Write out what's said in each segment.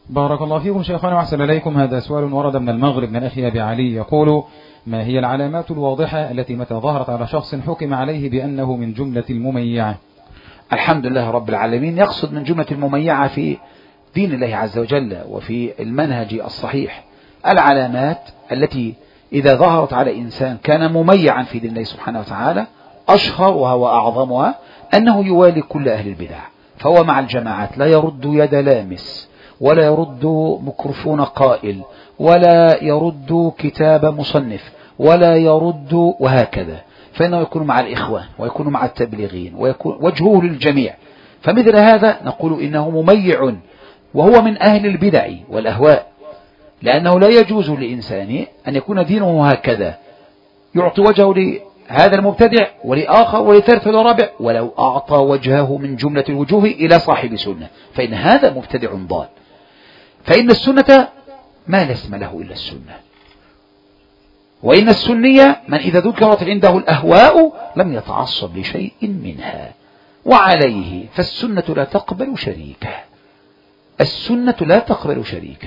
بارك الله فيكم شيخنا وأحسن إليكم. هذا سؤال ورد من المغرب من أخي أبي علي، يقول: ما هي العلامات الواضحة التي متى ظهرت على شخص حكم عليه بأنه من جملة المميعة؟ الحمد لله رب العالمين. يقصد من جملة المميعة في دين الله عز وجل وفي المنهج الصحيح العلامات التي إذا ظهرت على إنسان كان مميعا في دين الله سبحانه وتعالى. أشهرها وأعظمها أنه يوالي كل أهل البدع، فهو مع الجماعات لا يرد يد لامس، ولا يرد ميكروفون قائل، ولا يرد كتاب مصنف، ولا يرد وهكذا، فإنه يكون مع الإخوان ويكون مع التبليغين ويكون وجهه للجميع. فمثل هذا نقول إنه مميع وهو من أهل البدع والأهواء، لأنه لا يجوز لإنسان أن يكون دينه هكذا، يعطي وجهه لهذا المبتدع ولآخر ولثالث ولرابع، ولو أعطى وجهه من جملة الوجوه إلى صاحب سنة فإن هذا مبتدع ضال. فإن السنة ما لا اسم له إلا السنة، وإن السنية من إذا ذكرت عنده الأهواء لم يتعصب لشيء منها، وعليه فالسنة لا تقبل شريكا، السنة لا تقبل شريكا.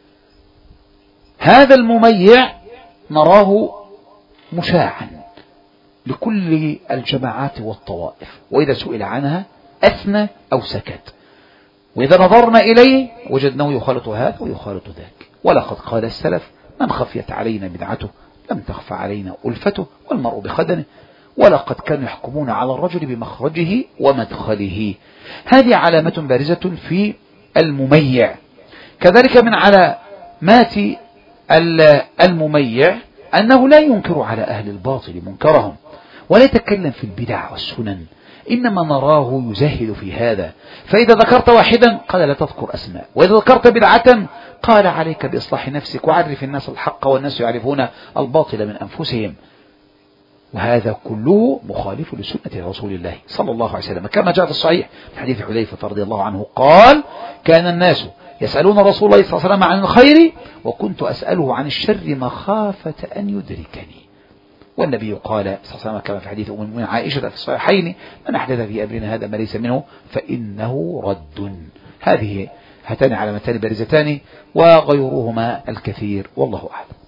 هذا المميع نراه مشاعا لكل الجماعات والطوائف، وإذا سئل عنها أثنى أو سكت، وإذا نظرنا إليه وجدناه يخالط هذا ويخالط ذاك. ولقد قال السلف: من خفيت علينا بدعته لم تخف علينا ألفته والمرء بخدنه. ولقد كانوا يحكمون على الرجل بمخرجه ومدخله. هذه علامة بارزة في المميع. كذلك من علامات المميع أنه لا ينكر على أهل الباطل منكرهم، ولا يتكلم في البدع والسنن، إنما نراه يزهد في هذا. فإذا ذكرت واحدا قال لا تذكر أسماء، وإذا ذكرت بدعة قال عليك بإصلاح نفسك وعرف الناس الحق والناس يعرفون الباطل من أنفسهم. وهذا كله مخالف لسنة رسول الله صلى الله عليه وسلم، كما جاء في الصحيح من حديث حذيفة رضي الله عنه قال: كان الناس يسألون رسول الله صلى الله عليه وسلم عن الخير وكنت أسأله عن الشر مخافة أن يدركني. والنبي قال صلى الله عليه وسلم كما في حديث أم المؤمنين عائشة في الصحيحين: من أحدث في أمرنا هذا ما ليس منه فإنه رد. هاتان علامتان بارزتان وغيرهما الكثير، والله أعلم.